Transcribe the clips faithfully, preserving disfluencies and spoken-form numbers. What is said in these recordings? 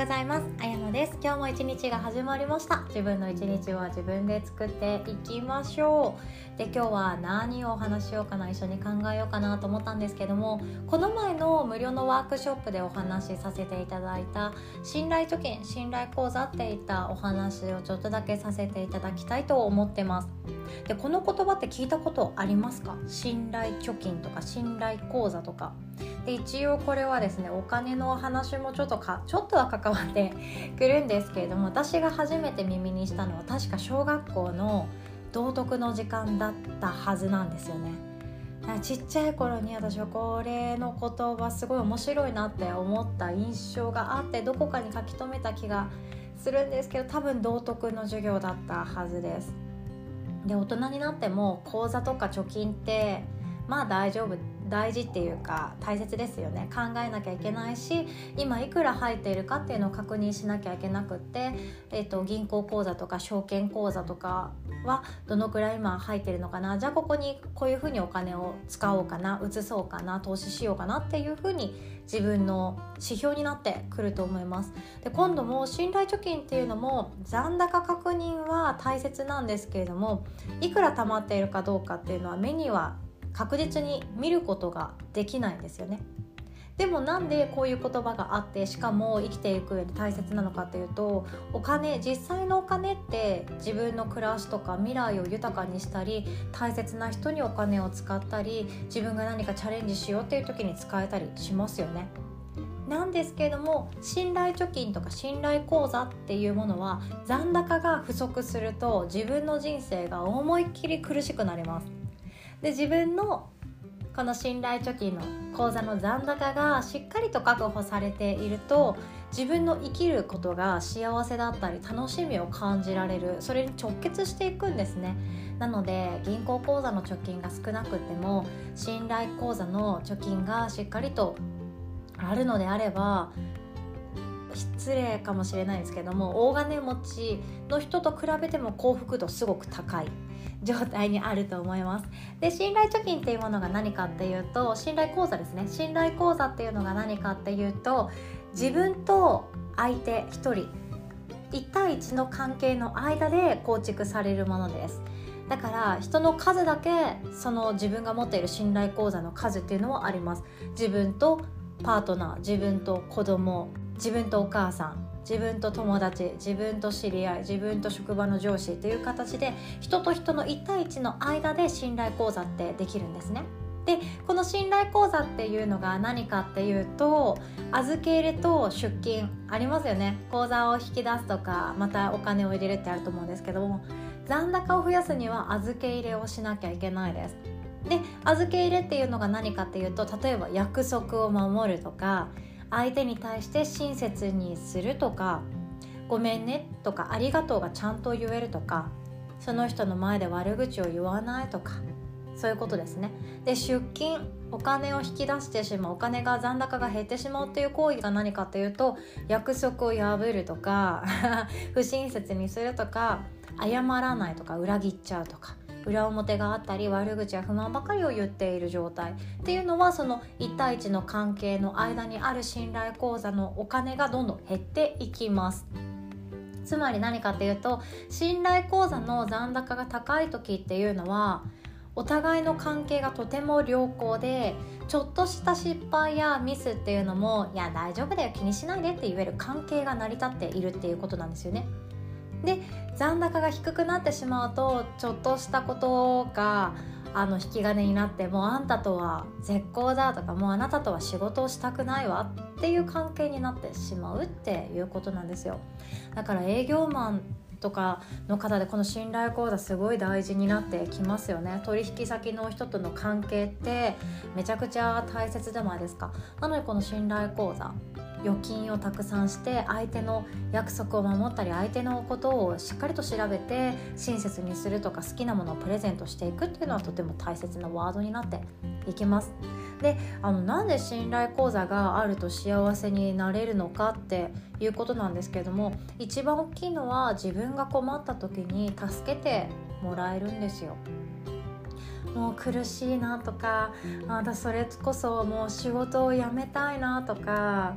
ございます。あやのです。今日も一日が始まりました。自分の一日は自分で作っていきましょう。で、今日は何をお話ししようかな、一緒に考えようかなと思ったんですけども、この前の無料のワークショップでお話しさせていただいた信頼貯金、信頼口座っていったお話をちょっとだけさせていただきたいと思ってます。で、この言葉って聞いたことありますか？信頼貯金とか信頼口座とか。で、一応これはですね、お金の話もちょっとかちょっとは関わってくるんですけれども、私が初めて耳にしたのは確か小学校の道徳の時間だったはずなんですよね。ちっちゃい頃に私はこれの言葉すごい面白いなって思った印象があって、どこかに書き留めた気がするんですけど、多分道徳の授業だったはずです。で、大人になっても口座とか貯金ってまあ大丈夫、大事っていうか大切ですよね。考えなきゃいけないし、今いくら入っているかっていうのを確認しなきゃいけなくって、えーと、銀行口座とか証券口座とかはどのくらい今入ってるのかな、じゃあここにこういうふうにお金を使おうかな、移そうかな、投資しようかなっていうふうに自分の指標になってくると思います。で、今度も信頼貯金っていうのも残高確認は大切なんですけれども、いくら貯まっているかどうかっていうのは目には確実に見ることができないんですよね。でもなんでこういう言葉があって、しかも生きていく上で大切なのかというと、お金、実際のお金って自分の暮らしとか未来を豊かにしたり、大切な人にお金を使ったり、自分が何かチャレンジしようっていう時に使えたりしますよね。なんですけれども、信頼貯金とか信頼口座っていうものは残高が不足すると自分の人生が思いっきり苦しくなります。で、自分のこの信頼貯金の口座の残高がしっかりと確保されていると、自分の生きることが幸せだったり楽しみを感じられる、それに直結していくんですね。なので銀行口座の貯金が少なくても信頼口座の貯金がしっかりとあるのであれば、失礼かもしれないですけども、大金持ちの人と比べても幸福度すごく高い状態にあると思います。で、信頼貯金っていうものが何かっていうと、信頼口座ですね。信頼口座っていうのが何かっていうと、自分と相手一人一対一の関係の間で構築されるものです。だから人の数だけその自分が持っている信頼口座の数っていうのはあります。自分とパートナー、自分と子供、自分とお母さん、自分と友達、自分と知り合い、自分と職場の上司という形で、人と人の一対一の間で信頼口座ってできるんですね。で、この信頼口座っていうのが何かっていうと、預け入れと出金ありますよね。口座を引き出すとか、またお金を入れるってあると思うんですけども、残高を増やすには預け入れをしなきゃいけないです。で、預け入れっていうのが何かっていうと、例えば約束を守るとか、相手に対して親切にするとか、ごめんねとかありがとうがちゃんと言えるとか、その人の前で悪口を言わないとか、そういうことですね。で、出金、お金を引き出してしまう、お金が残高が減ってしまうっていう行為が何かというと、約束を破るとか不親切にするとか、謝らないとか、裏切っちゃうとか、裏表があったり悪口や不満ばかりを言っている状態っていうのは、その一対一の関係の間にある信頼口座のお金がどんどん減っていきます。つまり何かっていうと、信頼口座の残高が高い時っていうのは、お互いの関係がとても良好で、ちょっとした失敗やミスっていうのも、いや大丈夫だよ、気にしないでって言える関係が成り立っているっていうことなんですよね。で、残高が低くなってしまうと、ちょっとしたことがあの引き金になって、もうあんたとは絶交だとか、もうあなたとは仕事をしたくないわっていう関係になってしまうっていうことなんですよ。だから営業マンとかの方でこの信頼口座すごい大事になってきますよね。取引先の人との関係ってめちゃくちゃ大切じゃないですか。なのでこの信頼口座、預金をたくさんして相手の約束を守ったり、相手のことをしっかりと調べて親切にするとか、好きなものをプレゼントしていくっていうのはとても大切なワードになっていきます。で、あのなんで信頼口座があると幸せになれるのかっていうことなんですけれども、一番大きいのは自分が困った時に助けてもらえるんですよ。もう苦しいなとか、あ、私それこそもう仕事を辞めたいなとか、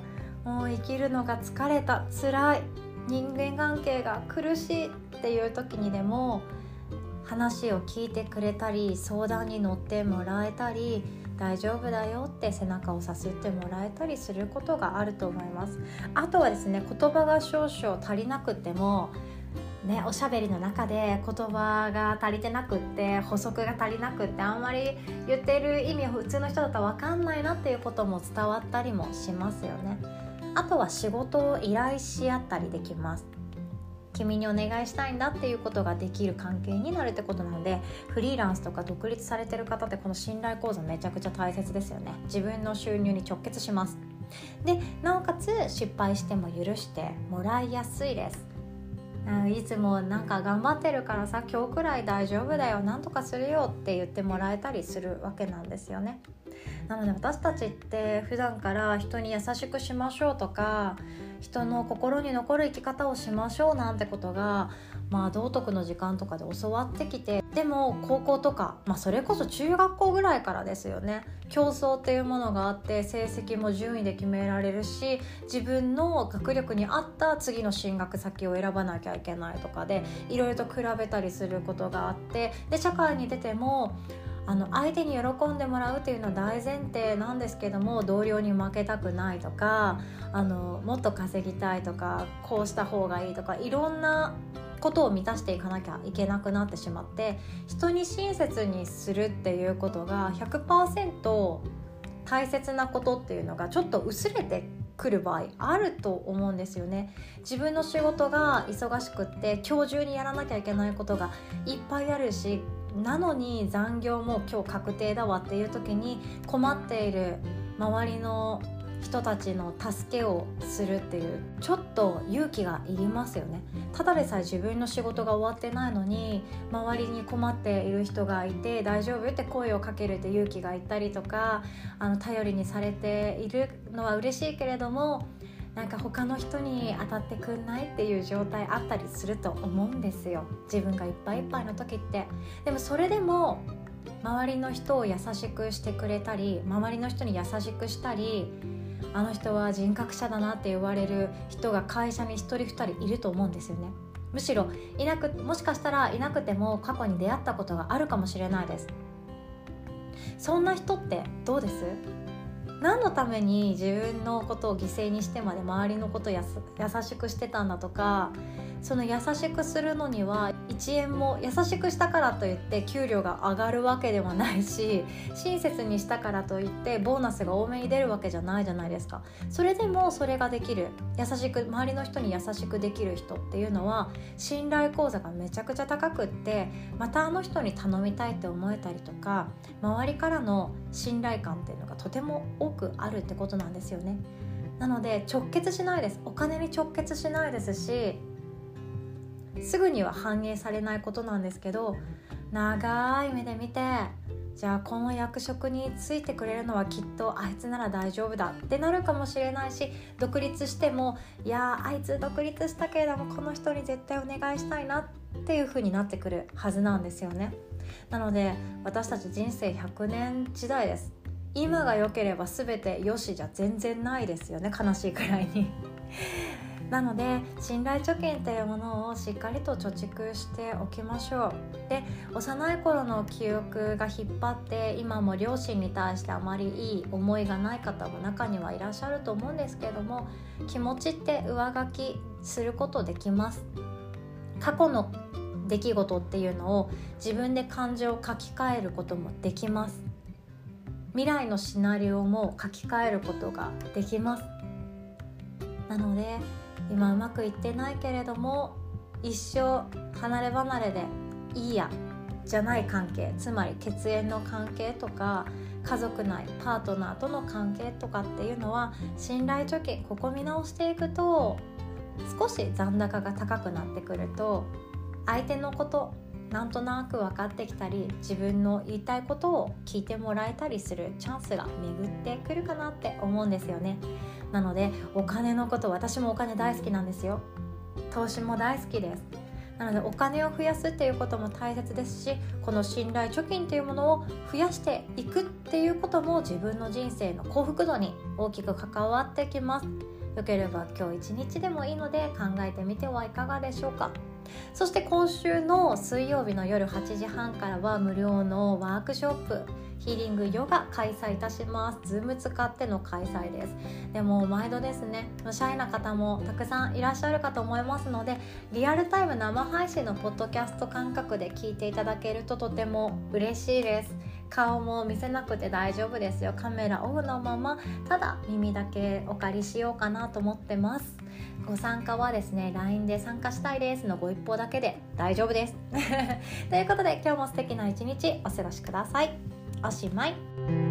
もう生きるのが疲れた、辛い、人間関係が苦しいっていう時にでも話を聞いてくれたり、相談に乗ってもらえたり、大丈夫だよって背中をさすってもらえたりすることがあると思います。あとはですね、言葉が少々足りなくってもね、おしゃべりの中で言葉が足りてなくって補足が足りなくってあんまり言ってる意味を普通の人だと分かんないなっていうことも伝わったりもしますよね。あとは仕事を依頼し合ったりできます。君にお願いしたいんだっていうことができる関係になるってことなので、フリーランスとか独立されてる方ってこの信頼構造めちゃくちゃ大切ですよね。自分の収入に直結します。で、なおかつ失敗しても許してもらいやすいです。いつもなんか頑張ってるからさ、今日くらい大丈夫だよ、なんとかするよって言ってもらえたりするわけなんですよね。なので私たちって普段から人に優しくしましょうとか、人の心に残る生き方をしましょうなんてことが、まあ道徳の時間とかで教わってきて、でも高校とか、まあ、それこそ中学校ぐらいからですよね、競争っていうものがあって成績も順位で決められるし、自分の学力に合った次の進学先を選ばなきゃいけないとかでいろいろと比べたりすることがあって、で社会に出てもあの相手に喜んでもらうっていうのは大前提なんですけども、同僚に負けたくないとか、あのもっと稼ぎたいとか、こうした方がいいとか、いろんなことを満たしていかなきゃいけなくなってしまって、人に親切にするっていうことが ひゃくパーセント 大切なことっていうのがちょっと薄れてくる場合あると思うんですよね。自分の仕事が忙しくって今日中にやらなきゃいけないことがいっぱいあるし、なのに残業も今日確定だわっていう時に困っている周りの人たちの助けをするっていうちょっと勇気がいりますよね。ただでさえ自分の仕事が終わってないのに周りに困っている人がいて大丈夫って声をかけるって勇気がいたりとか、あの頼りにされているのは嬉しいけれども、なんか他の人に当たってくんないっていう状態あったりすると思うんですよ、自分がいっぱいいっぱいの時って。でもそれでも周りの人を優しくしてくれたり、周りの人に優しくしたり、あの人は人格者だなって言われる人が会社に一人二人いると思うんですよね。むしろいなくもしかしたらいなくても過去に出会ったことがあるかもしれないです。そんな人ってどうです？何のために自分のことを犠牲にしてまで周りのことをやす優しくしてたんだとか、その優しくするのにはいちえんも優しくしたからといって給料が上がるわけではないし、親切にしたからといってボーナスが多めに出るわけじゃないじゃないですか。それでもそれができる、優しく周りの人に優しくできる人っていうのは信頼口座がめちゃくちゃ高くって、またあの人に頼みたいって思えたりとか、周りからの信頼感っていうのがとても多くあるってことなんですよね。なので直結しないです。お金に直結しないですし、すぐには反映されないことなんですけど、長い目で見て、じゃあこの役職についてくれるのはきっとあいつなら大丈夫だってなるかもしれないし、独立してもいやあいつ独立したけれどもこの人に絶対お願いしたいなっていう風になってくるはずなんですよね。なので私たち人生ひゃくねん時代です。今が良ければ全て良しじゃ全然ないですよね、悲しいくらいになので信頼貯金というものをしっかりと貯蓄しておきましょう。で、幼い頃の記憶が引っ張って今も両親に対してあまりいい思いがない方も中にはいらっしゃると思うんですけれども、気持ちって上書きすることできます。過去の出来事っていうのを自分で感情を書き換えることもできます。未来のシナリオも書き換えることができます。なので今うまくいってないけれども一生離れ離れでいいやじゃない関係、つまり血縁の関係とか家族内パートナーとの関係とかっていうのは信頼貯金、ここ見直していくと少し残高が高くなってくると相手のことなんとなく分かってきたり、自分の言いたいことを聞いてもらえたりするチャンスが巡ってくるかなって思うんですよね。なのでお金のこと、私もお金大好きなんですよ。投資も大好きです。なのでお金を増やすっていうことも大切ですし、この信頼貯金っていうものを増やしていくっていうことも自分の人生の幸福度に大きく関わってきます。 よければ今日一日でもいいので考えてみてはいかがでしょうか。そして今週の水曜日の夜はちじはんからは無料のワークショップヒーリングヨガ開催いたします。 Zoom 使っての開催です。でも毎度ですね、シャイな方もたくさんいらっしゃるかと思いますので、リアルタイム生配信のポッドキャスト感覚で聞いていただけるととても嬉しいです。顔も見せなくて大丈夫ですよ。カメラオフのまま、ただ耳だけお借りしようかなと思ってます。ご参加はですね ライン で参加したいですのご一報だけで大丈夫ですということで、今日も素敵な一日お過ごしください。おしまい。